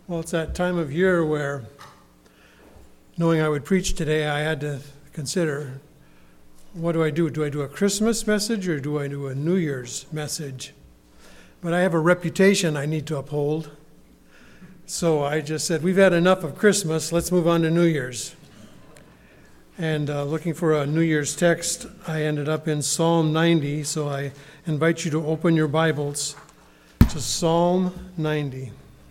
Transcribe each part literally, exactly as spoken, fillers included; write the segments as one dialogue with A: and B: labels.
A: Well, it's that time of year where, knowing I would preach today, I had to consider, what do I do? Do I do a Christmas message or do I do a New Year's message? But I have a reputation I need to uphold. So I just said, we've had enough of Christmas, let's move on to New Year's. And uh, looking for a New Year's text, I ended up in Psalm ninety, so I invite you to open your Bibles to Psalm ninety.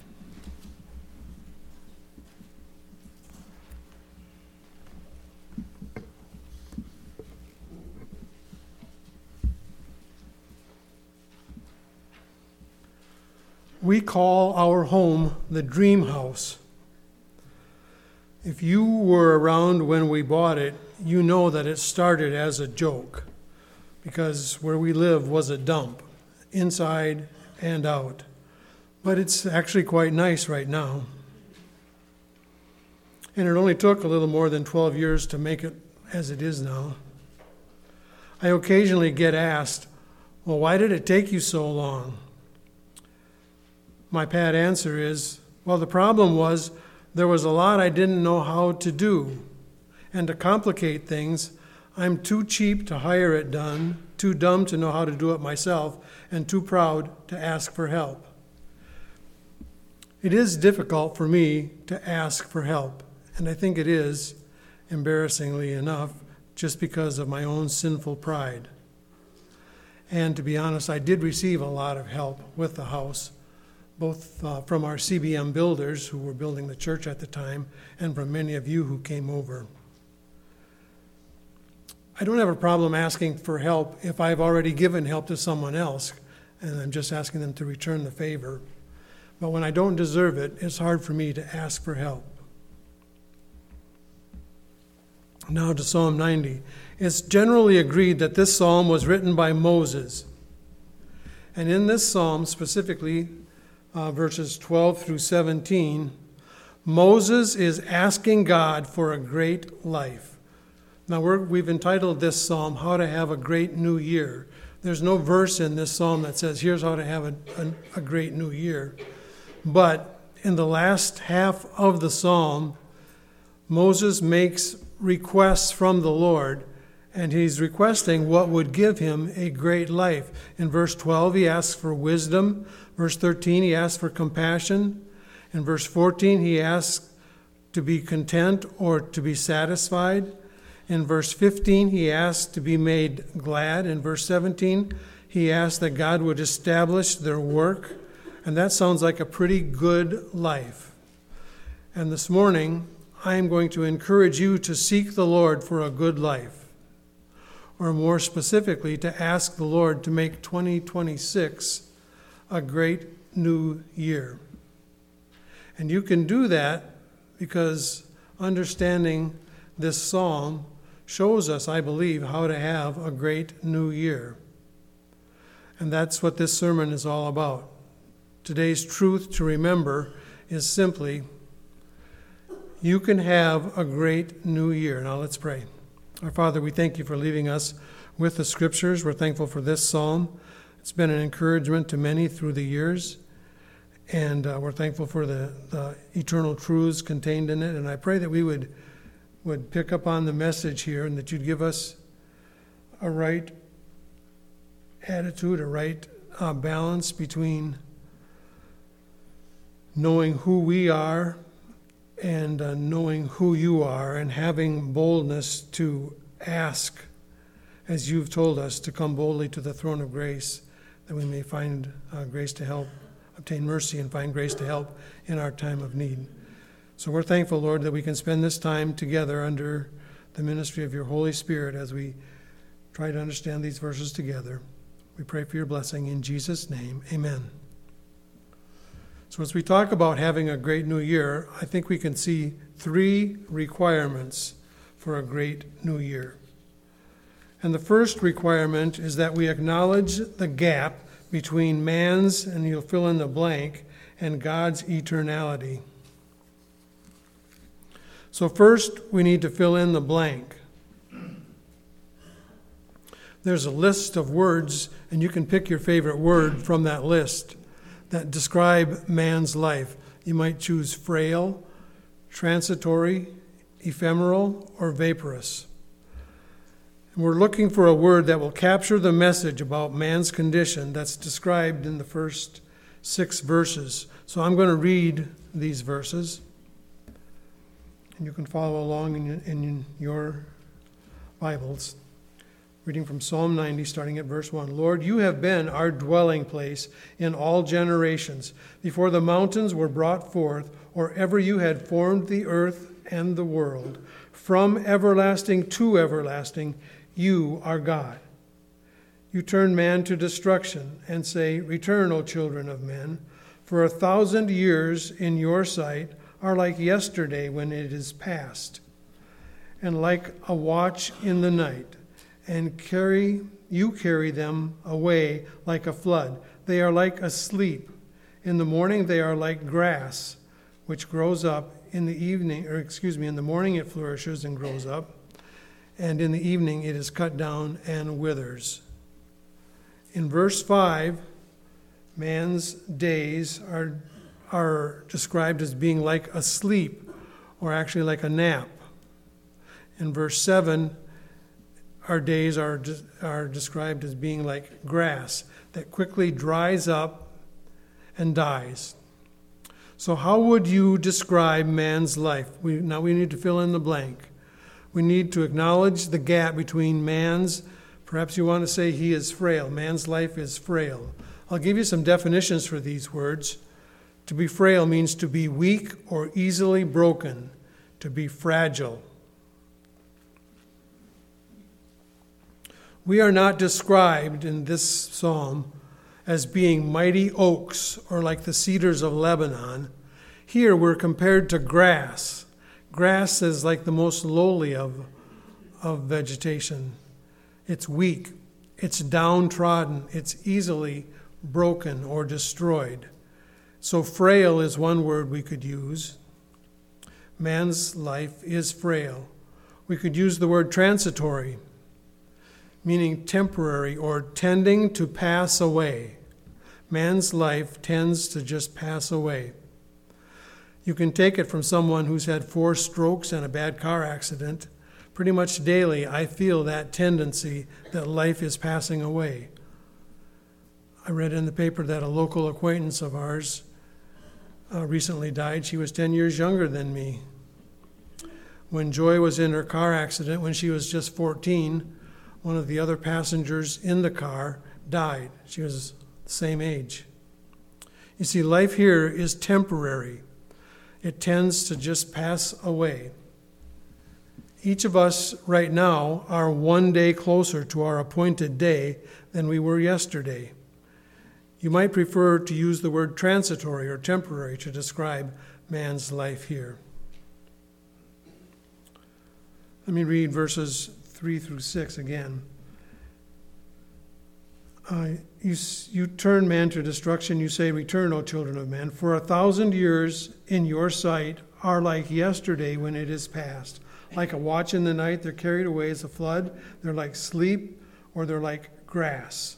A: We call our home the dream house. If you were around when we bought it, you know that it started as a joke, because where we live was a dump, inside and out. But it's actually quite nice right now. And it only took a little more than twelve years to make it as it is now. I occasionally get asked, well, why did it take you so long? My pat answer is, well, the problem was there was a lot I didn't know how to do. And to complicate things, I'm too cheap to hire it done, too dumb to know how to do it myself, and too proud to ask for help. It is difficult for me to ask for help, and I think it is, embarrassingly enough, just because of my own sinful pride. And to be honest, I did receive a lot of help with the house, both uh, from our C B M builders who were building the church at the time, and from many of you who came over. I don't have a problem asking for help if I've already given help to someone else, and I'm just asking them to return the favor. But when I don't deserve it, it's hard for me to ask for help. Now to Psalm ninety. It's generally agreed that this psalm was written by Moses. And in this psalm specifically, Uh, verses twelve through seventeen, Moses is asking God for a great life. Now, we're, we've entitled this psalm, How to Have a Great New Year. There's no verse in this psalm that says, here's how to have a, a, a great new year. But in the last half of the psalm, Moses makes requests from the Lord, and he's requesting what would give him a great life. In verse twelve, he asks for wisdom. Verse thirteen, he asks for compassion. In verse fourteen, he asks to be content or to be satisfied. In verse fifteen, he asks to be made glad. In verse seventeen, he asks that God would establish their work. And that sounds like a pretty good life. And this morning, I am going to encourage you to seek the Lord for a good life. Or more specifically, to ask the Lord to make twenty twenty-six a great new year. And you can do that because understanding this psalm shows us, I believe, how to have a great new year. And that's what this sermon is all about. Today's truth to remember is simply, you can have a great new year. Now let's pray. Our Father, we thank you for leaving us with the Scriptures. We're thankful for this psalm. It's been an encouragement to many through the years, and uh, we're thankful for the, the eternal truths contained in it. And I pray that we would, would pick up on the message here, and that you'd give us a right attitude, a right uh, balance between knowing who we are and uh, knowing who you are, and having boldness to ask, as you've told us, to come boldly to the throne of grace, that we may find uh, grace to help, obtain mercy, and find grace to help in our time of need. So we're thankful, Lord, that we can spend this time together under the ministry of your Holy Spirit as we try to understand these verses together. We pray for your blessing in Jesus' name. Amen. So as we talk about having a great new year, I think we can see three requirements for a great new year. And the first requirement is that we acknowledge the gap between man's, and you'll fill in the blank, and God's eternality. So first, we need to fill in the blank. There's a list of words, and you can pick your favorite word from that list. that describe man's life. You might choose frail, transitory, ephemeral, or vaporous. And we're looking for a word that will capture the message about man's condition that's described in the first six verses. So I'm going to read these verses, and you can follow along in, in your Bibles. Reading from Psalm ninety, starting at verse one. Lord, you have been our dwelling place in all generations, before the mountains were brought forth, or ever you had formed the earth and the world. From everlasting to everlasting, you are God. You turn man to destruction and say, Return, O children of men, for a thousand years in your sight are like yesterday when it is past, and like a watch in the night. And carry you carry them away like a flood. They are like asleep. In the morning they are like grass, which grows up in the evening, or excuse me, in the morning it flourishes and grows up, and in the evening it is cut down and withers. In verse five, man's days are, are described as being like asleep, or actually like a nap. In verse seven, our days are, are described as being like grass that quickly dries up and dies. So how would you describe man's life? We, now we need to fill in the blank. We need to acknowledge the gap between man's, perhaps you want to say he is frail. Man's life is frail. I'll give you some definitions for these words. To be frail means to be weak or easily broken, to be fragile. We are not described in this psalm as being mighty oaks or like the cedars of Lebanon. Here we're compared to grass. Grass is like the most lowly of, of vegetation. It's weak, it's downtrodden, it's easily broken or destroyed. So frail is one word we could use. Man's life is frail. We could use the word transitory, meaning temporary or tending to pass away. Man's life tends to just pass away. You can take it from someone who's had four strokes and a bad car accident. Pretty much daily, I feel that tendency that life is passing away. I read in the paper that a local acquaintance of ours uh, recently died. She was ten years younger than me. When Joy was in her car accident, when she was just fourteen, one of the other passengers in the car died. She was the same age. You see, life here is temporary. It tends to just pass away. Each of us right now are one day closer to our appointed day than we were yesterday. You might prefer to use the word transitory or temporary to describe man's life here. Let me read verses three through six again. Uh, you, you turn man to destruction. You say, Return, O children of men. For a thousand years in your sight are like yesterday when it is past. Like a watch in the night, they're carried away as a flood. They're like sleep, or they're like grass.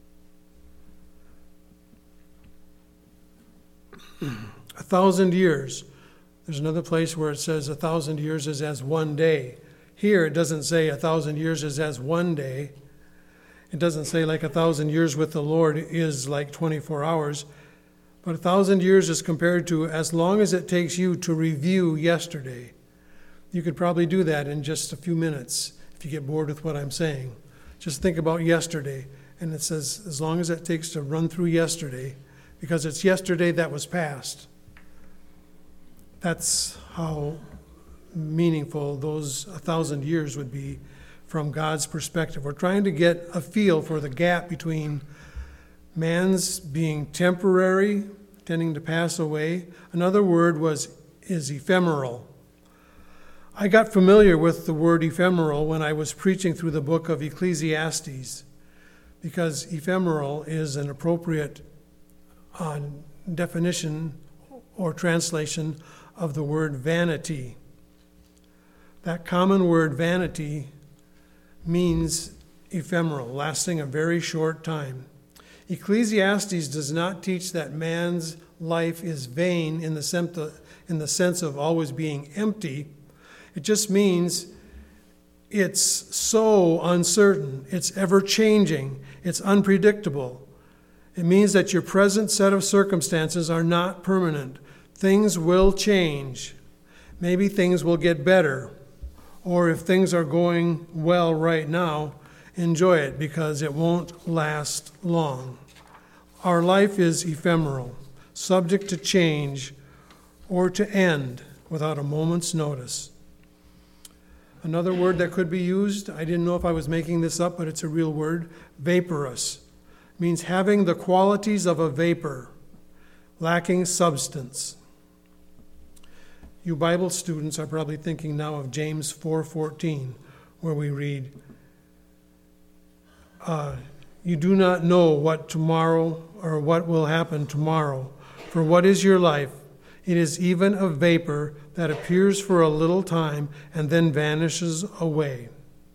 A: A thousand years. There's another place where it says a thousand years is as one day. Here it doesn't say a thousand years is as one day. It doesn't say like a thousand years with the Lord is like twenty-four hours. But a thousand years is compared to as long as it takes you to review yesterday. You could probably do that in just a few minutes if you get bored with what I'm saying. Just think about yesterday. And it says as long as it takes to run through yesterday, because it's yesterday that was past. That's how meaningful those a thousand years would be from God's perspective. We're trying to get a feel for the gap between man's being temporary, tending to pass away. Another word was is ephemeral. I got familiar with the word ephemeral when I was preaching through the book of Ecclesiastes, because ephemeral is an appropriate uh, definition or translation of the word vanity. That common word vanity means ephemeral, lasting a very short time. Ecclesiastes does not teach that man's life is vain in the sense of, in the sense of always being empty. It just means it's so uncertain, it's ever-changing, it's unpredictable. It means that your present set of circumstances are not permanent. Things will change. Maybe things will get better. Or if things are going well right now, enjoy it because it won't last long. Our life is ephemeral, subject to change or to end without a moment's notice. Another word that could be used, I didn't know if I was making this up, but it's a real word, vaporous. It means having the qualities of a vapor, lacking substance. You Bible students are probably thinking now of James four fourteen, where we read, uh, you do not know what tomorrow or what will happen tomorrow. For what is your life? It is even a vapor that appears for a little time and then vanishes away.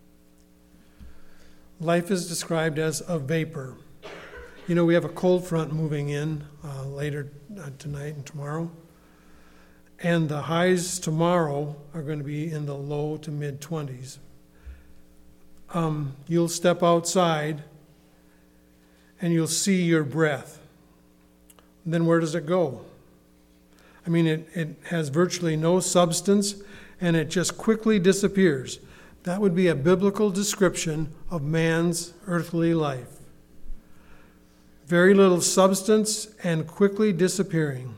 A: Life is described as a vapor. You know, we have a cold front moving in uh, later uh, tonight and tomorrow. And the highs tomorrow are going to be in the low to mid twenties. Um, you'll step outside and you'll see your breath. And then where does it go? I mean, it, it has virtually no substance and it just quickly disappears. That would be a biblical description of man's earthly life. Very little substance and quickly disappearing.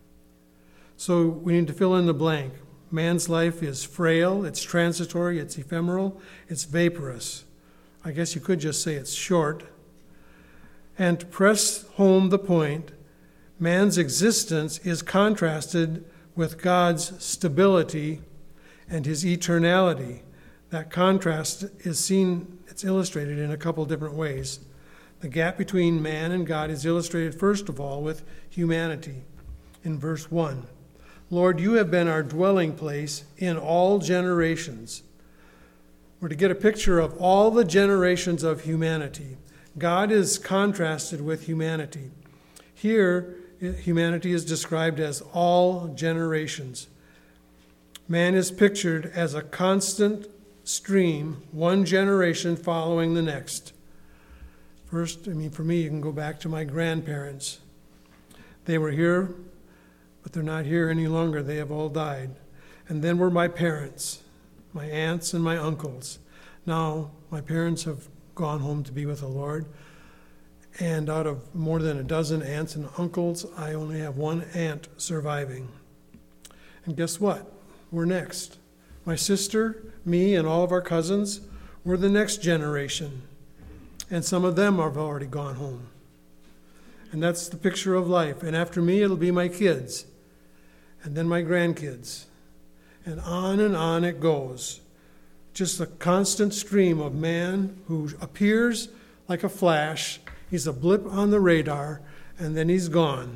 A: So we need to fill in the blank. Man's life is frail, it's transitory, it's ephemeral, it's vaporous. I guess you could just say it's short. And to press home the point, man's existence is contrasted with God's stability and his eternality. That contrast is seen, it's illustrated in a couple different ways. The gap between man and God is illustrated first of all with humanity in verse one. Lord, you have been our dwelling place in all generations. We're to get a picture of all the generations of humanity. God is contrasted with humanity. Here, humanity is described as all generations. Man is pictured as a constant stream, one generation following the next. First, I mean, for me, you can go back to my grandparents. They were here, but they're not here any longer. They have all died. And then were my parents, my aunts and my uncles. Now, my parents have gone home to be with the Lord. And out of more than a dozen aunts and uncles, I only have one aunt surviving. And guess what? We're next. My sister, me, and all of our cousins, we're the next generation. And some of them have already gone home. And that's the picture of life. And after me, it'll be my kids. And then my grandkids. And on and on it goes. Just a constant stream of man who appears like a flash. He's a blip on the radar, and then he's gone.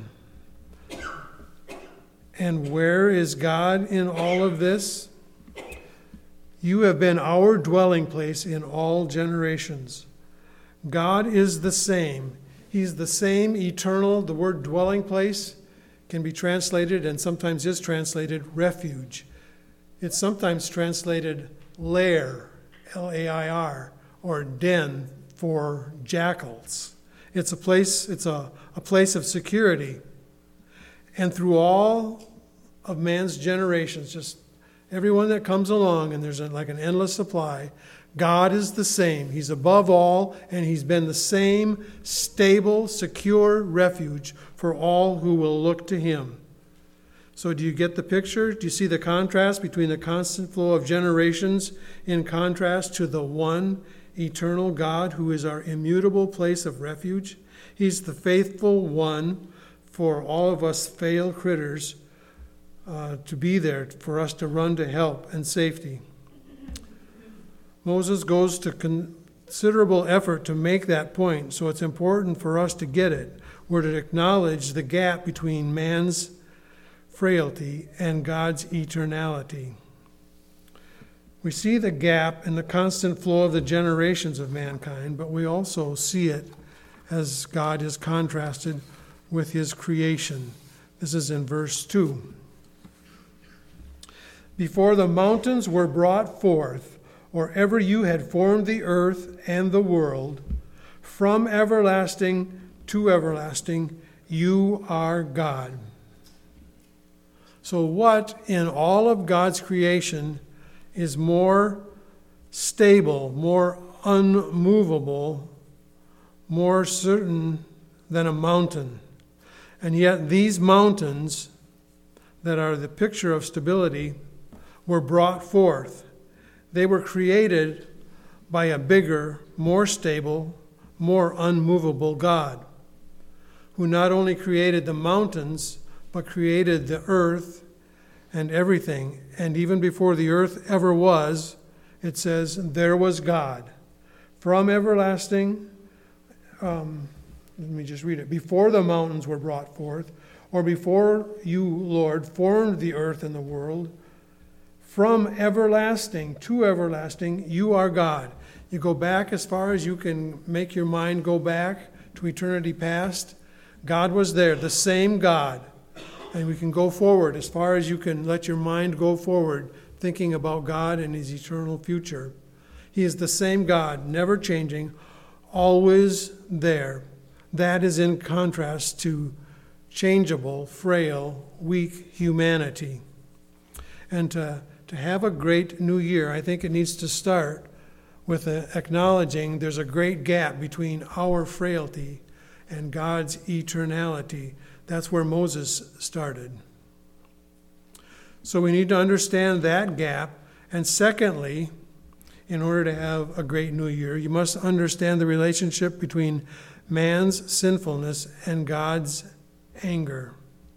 A: And where is God in all of this? You have been our dwelling place in all generations. God is the same. He's the same eternal. The word dwelling place can be translated, and sometimes is translated, refuge. It's sometimes translated lair, L A I R, or den for jackals. It's a place, it's a, a place of security. And through all of man's generations, just everyone that comes along, and there's a, like an endless supply, God is the same. He's above all, and he's been the same stable, secure refuge for all who will look to him. So do you get the picture? Do you see the contrast between the constant flow of generations in contrast to the one eternal God who is our immutable place of refuge? He's the faithful one for all of us failed critters uh, to be there, for us to run to help and safety. Moses goes to considerable effort to make that point, so it's important for us to get it. We're to acknowledge the gap between man's frailty and God's eternality. We see the gap in the constant flow of the generations of mankind, but we also see it as God is contrasted with his creation. This is in verse two. Before the mountains were brought forth, or ever you had formed the earth and the world, from everlasting to everlasting, you are God. So what in all of God's creation is more stable, more unmovable, more certain than a mountain? And yet these mountains that are the picture of stability were brought forth. They were created by a bigger, more stable, more unmovable God, who not only created the mountains, but created the earth and everything. And even before the earth ever was, it says, there was God. From everlasting, um, let me just read it. Before the mountains were brought forth, or before you, Lord, formed the earth and the world, from everlasting to everlasting, you are God. You go back as far as you can make your mind go back to eternity past. God was there, the same God. And we can go forward as far as you can let your mind go forward, thinking about God and his eternal future. He is the same God, never changing, always there. That is in contrast to changeable, frail, weak humanity. And to, to have a great new year, I think it needs to start with a, acknowledging there's a great gap between our frailty and God's eternality. That's where Moses started. So we need to understand that gap. And secondly, in order to have a great new year, you must understand the relationship between man's sinfulness and God's anger.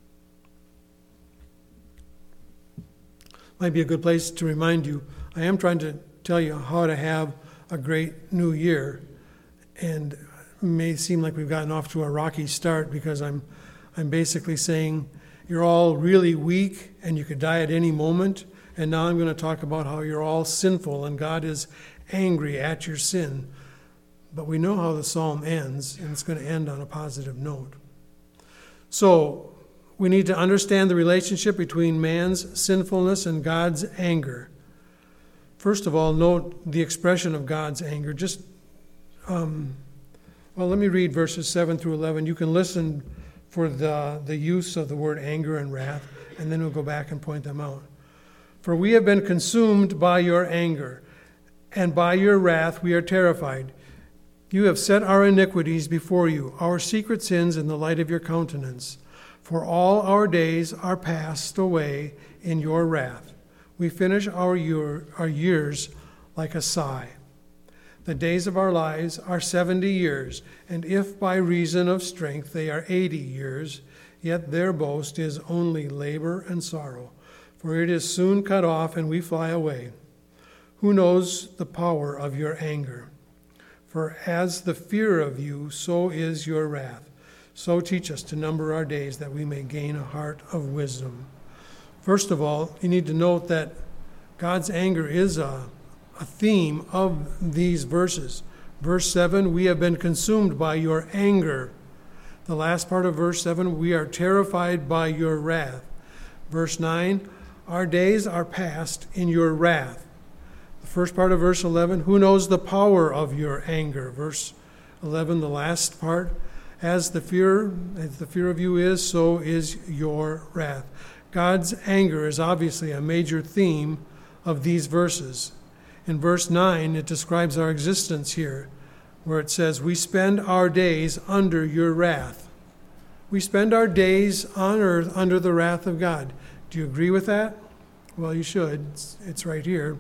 A: Might be a good place to remind you, I am trying to tell you how to have a great new year. And it may seem like we've gotten off to a rocky start because I'm I'm basically saying you're all really weak and you could die at any moment. And now I'm going to talk about how you're all sinful and God is angry at your sin. But we know how the psalm ends, and it's going to end on a positive note. So we need to understand the relationship between man's sinfulness and God's anger. First of all, note the expression of God's anger. Just, um, well, let me read verses seven through eleven. You can listen for the, the use of the word anger and wrath, and then we'll go back and point them out. For we have been consumed by your anger, and by your wrath we are terrified. You have set our iniquities before you, our secret sins in the light of your countenance. For all our days are passed away in your wrath. We finish our, year, our years like a sigh. The days of our lives are seventy years, and if by reason of strength they are eighty years, yet their boast is only labor and sorrow, for it is soon cut off and we fly away. Who knows the power of your anger? For as the fear of you, so is your wrath. So teach us to number our days that we may gain a heart of wisdom. First of all, you need to note that God's anger is a a theme of these verses. Verse seven, we have been consumed by your anger. The last part of verse seven, we are terrified by your wrath. Verse nine, our days are passed in your wrath. The first part of verse eleven, who knows the power of your anger? Verse eleven, the last part, as the fear, as the fear of you is, so is your wrath. God's anger is obviously a major theme of these verses. In verse nine, it describes our existence here, where it says, we spend our days under your wrath. We spend our days on earth under the wrath of God. Do you agree with that? Well, you should. It's, it's right here.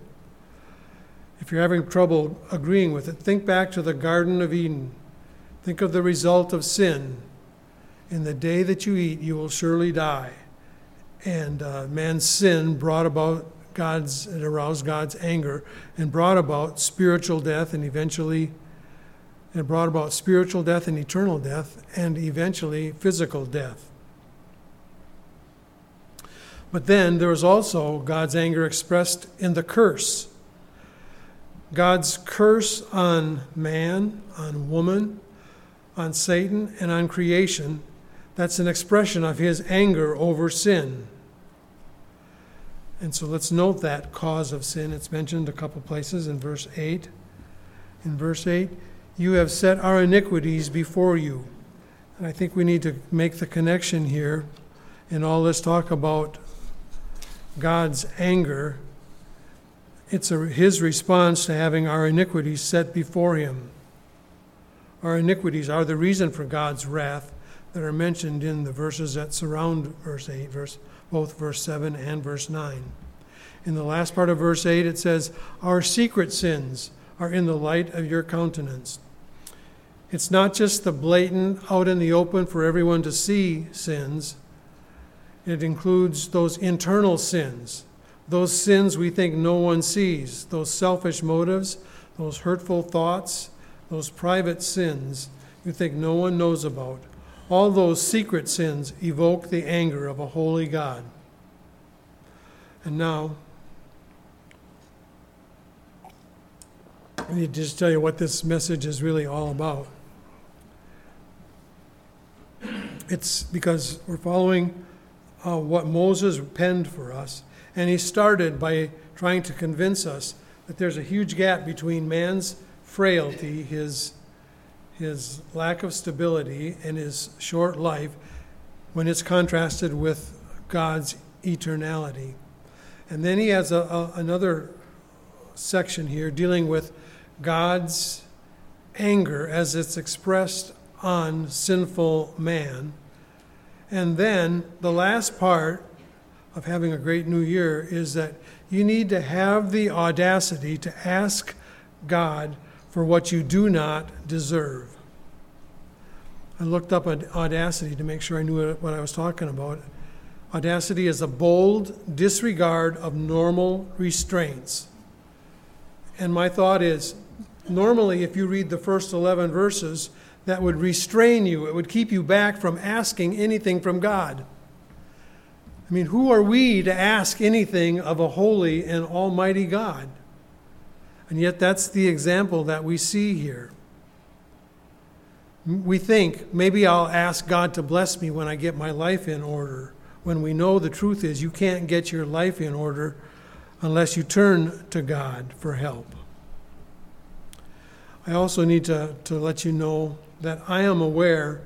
A: If you're having trouble agreeing with it, think back to the Garden of Eden. Think of the result of sin. In the day that you eat, you will surely die. And uh, man's sin brought about God's, it aroused God's anger and brought about spiritual death and eventually, it brought about spiritual death and eternal death and eventually physical death. But then there was also God's anger expressed in the curse. God's curse on man, on woman, on Satan and on creation. That's an expression of his anger over sin. And so let's note that cause of sin. It's mentioned a couple places in verse eight. In verse eight, you have set our iniquities before you. And I think we need to make the connection here in all this talk about God's anger. It's a, his response to having our iniquities set before him. Our iniquities are the reason for God's wrath that are mentioned in the verses that surround verse eight, verse, both verse seven and verse nine. In the last part of verse eight, it says, our secret sins are in the light of your countenance. It's not just the blatant, out in the open for everyone to see sins. It includes those internal sins, those sins we think no one sees, those selfish motives, those hurtful thoughts, those private sins you think no one knows about. All those secret sins evoke the anger of a holy God. And now, I need to just tell you what this message is really all about. It's because we're following uh, what Moses penned for us, and he started by trying to convince us that there's a huge gap between man's frailty, his his lack of stability, and his short life when it's contrasted with God's eternality. And then he has a, a, another section here dealing with God's anger as it's expressed on sinful man. And then the last part of having a great new year is that you need to have the audacity to ask God for what you do not deserve. I looked up audacity to make sure I knew what I was talking about. Audacity is a bold disregard of normal restraints. And my thought is, normally if you read the first eleven verses, that would restrain you. It would keep you back from asking anything from God. I mean, who are we to ask anything of a holy and almighty God? And yet that's the example that we see here. We think, maybe I'll ask God to bless me when I get my life in order, when we know the truth is you can't get your life in order unless you turn to God for help. I also need to, to let you know that I am aware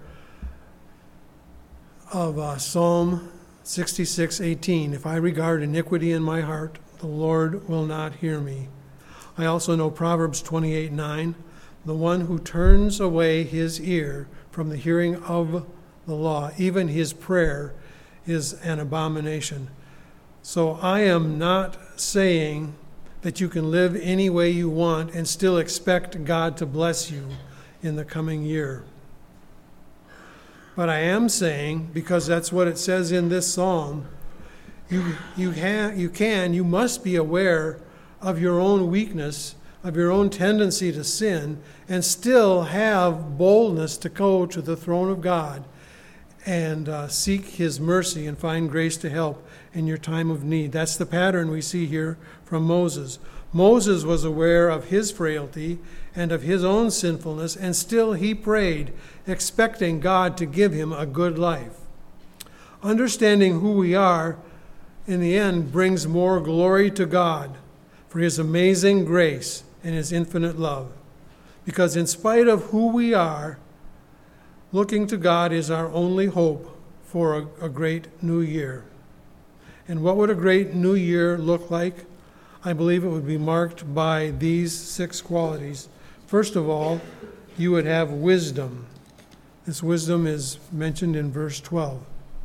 A: of uh, Psalm sixty-six eighteen. If I regard iniquity in my heart, the Lord will not hear me. I also know Proverbs twenty-eight nine. The one who turns away his ear from the hearing of the law, even his prayer, is an abomination. So I am not saying that you can live any way you want and still expect God to bless you in the coming year. But I am saying, because that's what it says in this psalm, you you ha- you can, you must be aware of your own weakness, of your own tendency to sin, and still have boldness to go to the throne of God and uh, seek his mercy and find grace to help in your time of need. That's the pattern we see here from Moses. Moses was aware of his frailty and of his own sinfulness, and still he prayed, expecting God to give him a good life. Understanding who we are, in the end, brings more glory to God for his amazing grace and his infinite love. Because in spite of who we are, looking to God is our only hope for a, a great new year. And what would a great new year look like? I believe it would be marked by these six qualities. First of all, you would have wisdom. This wisdom is mentioned in verse twelve.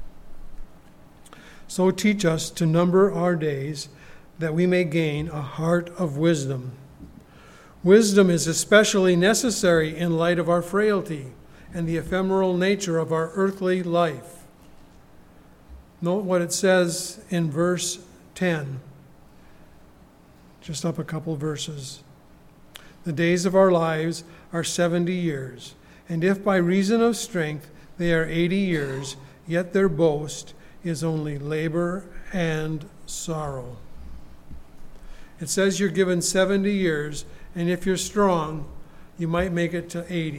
A: So teach us to number our days, that we may gain a heart of wisdom. Wisdom is especially necessary in light of our frailty and the ephemeral nature of our earthly life. Note what it says in verse ten. Just up a couple verses. The days of our lives are seventy years, and if by reason of strength they are eighty years, yet their boast is only labor and sorrow. It says you're given seventy years, and if you're strong, you might make it to eighty.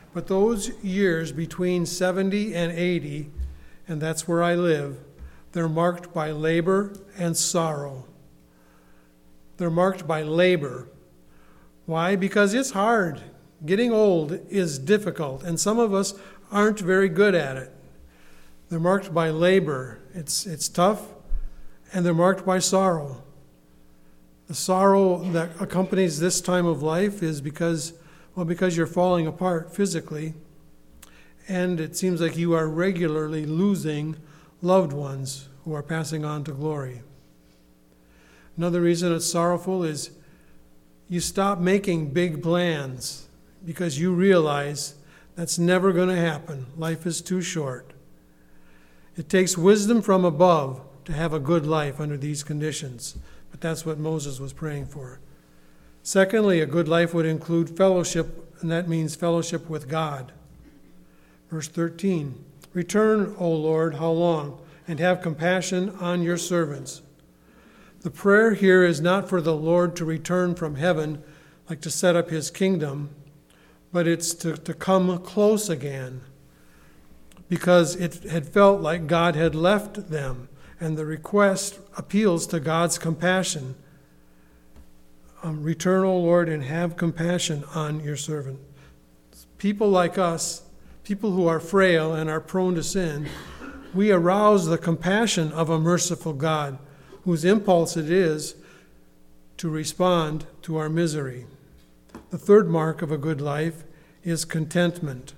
A: But those years between seventy and eighty, and that's where I live, they're marked by labor and sorrow. They're marked by labor. Why? Because it's hard. Getting old is difficult, and some of us aren't very good at it. They're marked by labor. It's, it's tough, and they're marked by sorrow. The sorrow that accompanies this time of life is because, well, because you're falling apart physically, and it seems like you are regularly losing loved ones who are passing on to glory. Another reason it's sorrowful is you stop making big plans because you realize that's never going to happen. Life is too short. It takes wisdom from above to have a good life under these conditions, but that's what Moses was praying for. Secondly, a good life would include fellowship, and that means fellowship with God. Verse thirteen, return, O Lord, how long? And have compassion on your servants. The prayer here is not for the Lord to return from heaven, like to set up his kingdom, but it's to, to come close again, because it had felt like God had left them, and the request appeals to God's compassion. Um, return, O Lord, and have compassion on your servant. People like us, people who are frail and are prone to sin, we arouse the compassion of a merciful God, whose impulse it is to respond to our misery. The third mark of a good life is contentment.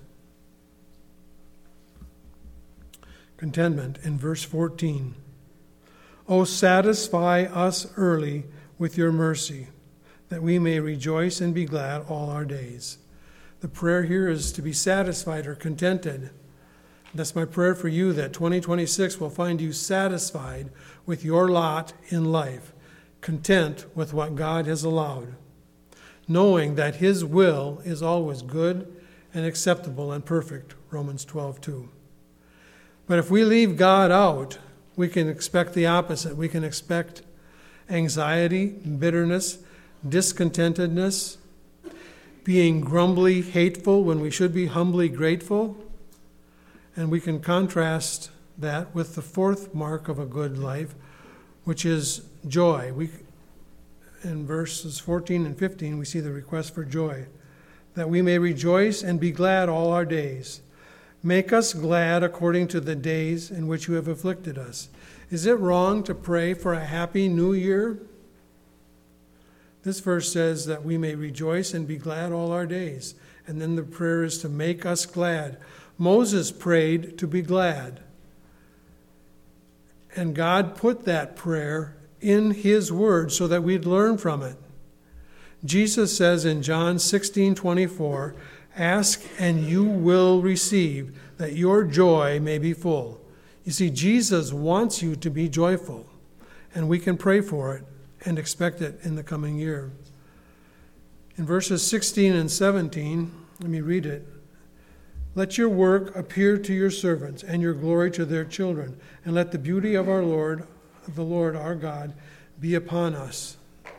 A: Contentment in verse fourteen. O satisfy us early with your mercy, that we may rejoice and be glad all our days. The prayer here is to be satisfied or contented. That's my prayer for you, that twenty twenty-six will find you satisfied with your lot in life, content with what God has allowed, knowing that his will is always good and acceptable and perfect, Romans twelve two. But if we leave God out, we can expect the opposite. We can expect anxiety, bitterness, discontentedness, being grumbly hateful when we should be humbly grateful. And we can contrast that with the fourth mark of a good life, which is joy. We, in verses fourteen and fifteen, we see the request for joy, that we may rejoice and be glad all our days. Make us glad according to the days in which you have afflicted us. Is it wrong to pray for a happy new year? This verse says that we may rejoice and be glad all our days. And then the prayer is to make us glad. Moses prayed to be glad. And God put that prayer in his word so that we'd learn from it. Jesus says in John sixteen twenty-four, ask and you will receive, that your joy may be full. You see, Jesus wants you to be joyful, and we can pray for it and expect it in the coming year. In verses sixteen and seventeen, let me read it. Let your work appear to your servants and your glory to their children, and let the beauty of our Lord, the Lord our God, be upon us.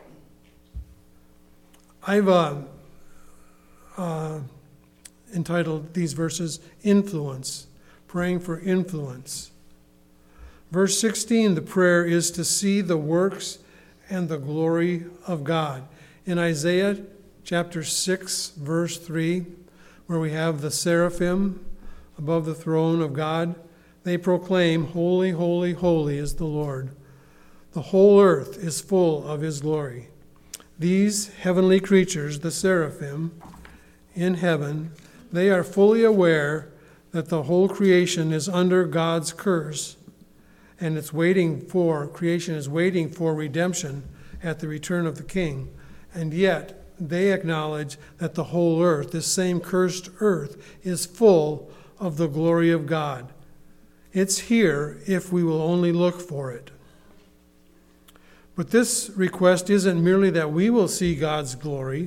A: I've uh, uh, entitled these verses, Influence, praying for influence. Verse sixteen, the prayer is to see the works and the glory of God. In Isaiah chapter six, verse three, where we have the seraphim above the throne of God, they proclaim, holy, holy, holy is the Lord. The whole earth is full of his glory. These heavenly creatures, the seraphim in heaven, they are fully aware that the whole creation is under God's curse, and it's waiting for, creation is waiting for redemption at the return of the King. And yet, they acknowledge that the whole earth, this same cursed earth, is full of the glory of God. It's here if we will only look for it. But this request isn't merely that we will see God's glory,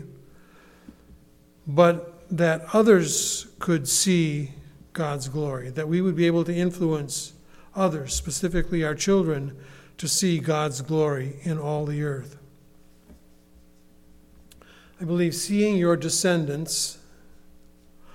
A: but that others could see God's glory, that we would be able to influence others, specifically our children, to see God's glory in all the earth. I believe seeing your descendants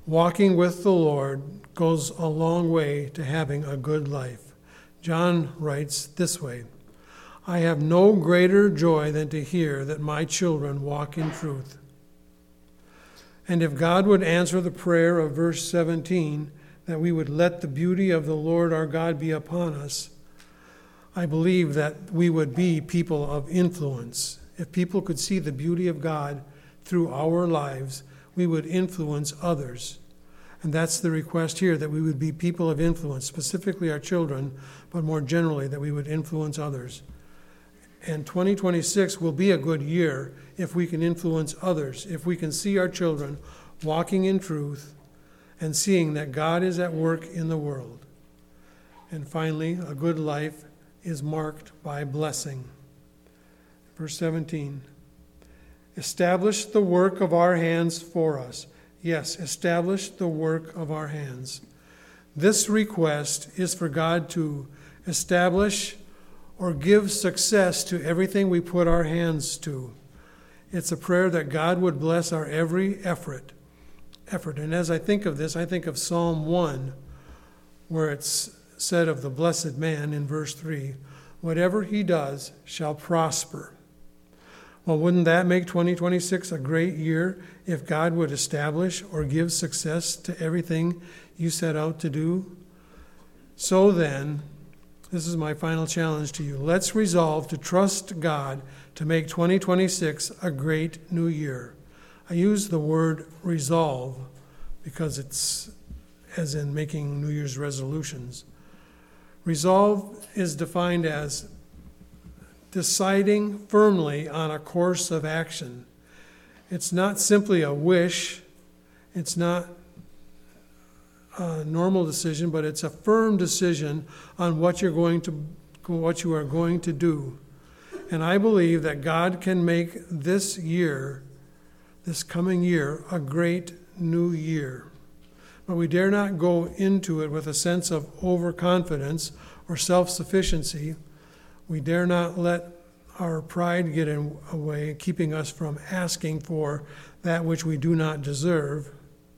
A: walking with the Lord goes a long way to having a good life. John writes this way, I have no greater joy than to hear that my children walk in truth. And if God would answer the prayer of verse seventeen, that we would let the beauty of the Lord our God be upon us, I believe that we would be people of influence. If people could see the beauty of God through our lives, we would influence others. And that's the request here, that we would be people of influence, specifically our children, but more generally, that we would influence others. And twenty twenty-six will be a good year if we can influence others, if we can see our children walking in truth and seeing that God is at work in the world. And finally, a good life is marked by blessing. Verse seventeen, establish the work of our hands for us. Yes, establish the work of our hands. This request is for God to establish or give success to everything we put our hands to. It's a prayer that God would bless our every effort. Effort. And as I think of this, I think of Psalm one, where it's said of the blessed man in verse three, whatever he does shall prosper. Well, wouldn't that make twenty twenty-six a great year if God would establish or give success to everything you set out to do? So then, this is my final challenge to you. Let's resolve to trust God to make twenty twenty-six a great new year. I use the word resolve because it's as in making New Year's resolutions. Resolve is defined as deciding firmly on a course of action. It's not simply a wish. It's not a normal decision, but it's a firm decision on what you're going to, what you are going to do. And I believe that God can make this year, this coming year, a great new year. But we dare not go into it with a sense of overconfidence or self-sufficiency. We dare not let our pride get in a way, keeping us from asking for that which we do not deserve.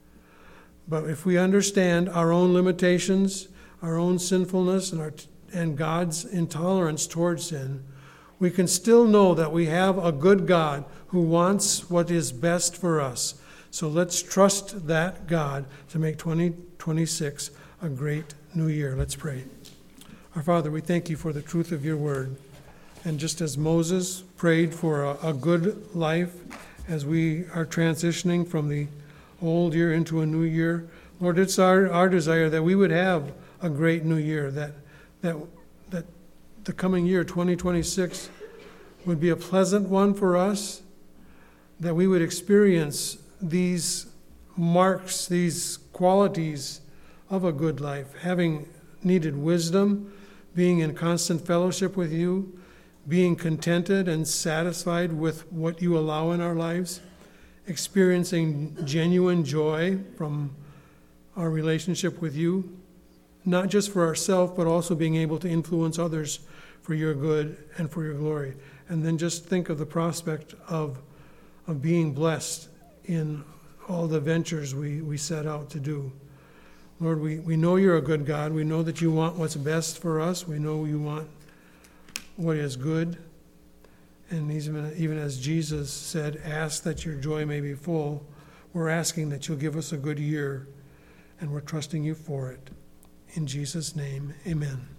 A: But if we understand our own limitations, our own sinfulness, and, our, and God's intolerance towards sin, we can still know that we have a good God who wants what is best for us. So let's trust that God to make twenty twenty-six a great new year. Let's pray. Our Father, we thank you for the truth of your word. And just as Moses prayed for a, a good life as we are transitioning from the old year into a new year, Lord, it's our, our desire that we would have a great new year, that that that the coming year, twenty twenty-six, would be a pleasant one for us, that we would experience these marks, these qualities of a good life, having needed wisdom, being in constant fellowship with you, being contented and satisfied with what you allow in our lives, experiencing genuine joy from our relationship with you, not just for ourselves, but also being able to influence others for your good and for your glory. And then just think of the prospect of, of being blessed in all the ventures we, we set out to do. Lord, we, we know you're a good God. We know that you want what's best for us. We know you want what is good. And even, even as Jesus said, ask that your joy may be full, we're asking that you'll give us a good year, and we're trusting you for it. In Jesus' name, amen.